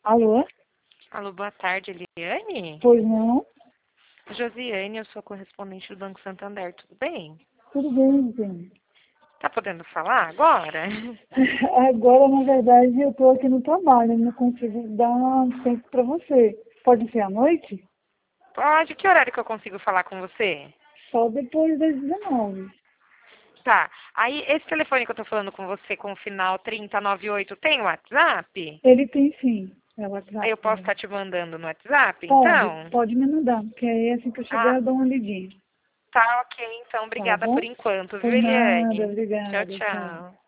Alô? Alô, boa tarde, Eliane? Pois não? Josiane, eu sou correspondente do Banco Santander, tudo bem? Tudo bem, gente. Tá podendo falar agora? Agora, na verdade, eu estou aqui no trabalho, não consigo dar um tempo para você. Pode ser à noite? Pode, que horário que eu consigo falar com você? Só depois das 19. Tá, aí esse telefone que eu tô falando com você com o final 3098 tem WhatsApp? Ele tem sim, é o Aí WhatsApp eu posso dele. estar te mandando no WhatsApp, Pode, então? pode me mandar, porque aí assim que eu chegar Ah, eu dou uma lidinha. tá ok, então Tá obrigada por bom? enquanto, Por viu, nada, Eliane? Tchau, obrigada, tchau. tchau.